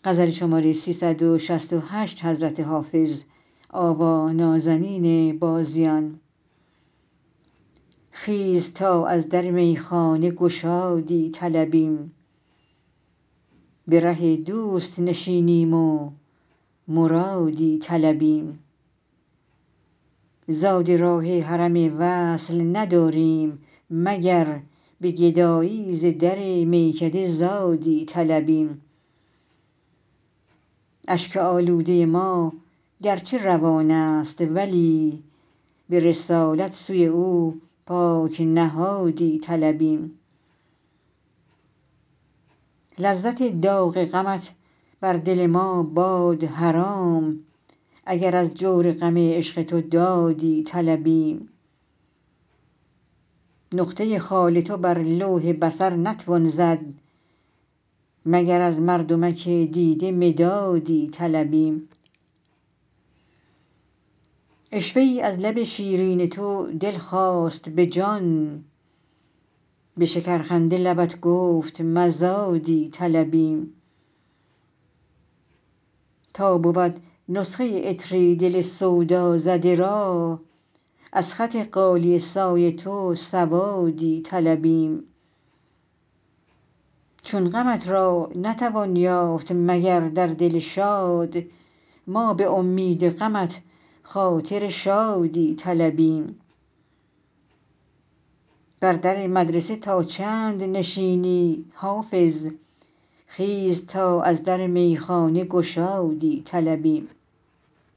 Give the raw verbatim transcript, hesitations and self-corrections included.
خیز تا از در میخانه گشادی طلبیم به ره دوست نشینیم و مرادی طلبیم زاد راه حرم وصل نداریم مگر به گدایی ز در میکده زادی طلبیم اشک آلوده ما گرچه روانست ولی به رسالت سوی او پاک نهادی طلبیم لذت داغ غمت بر دل ما باد حرام اگر از جور غم عشق تو دادی طلبیم نقطه خال تو بر لوح بصر نتوان زد مگر از مردمک دیده مدادی طلبیم عشوه ای از لب شیرین تو دل خواست به جان به شکرخنده لبت گفت مزادی طلبیم تا بود نسخه عطری دل سودازده را از خط غالیه سای تو سوادی طلبیم چون غمت را نتوان یافت مگر در دل شاد ما به امید غمت خاطر شادی طلبیم بر در مدرسه تا چند نشینی حافظ خیز تا از در میخانه گشادی طلبیم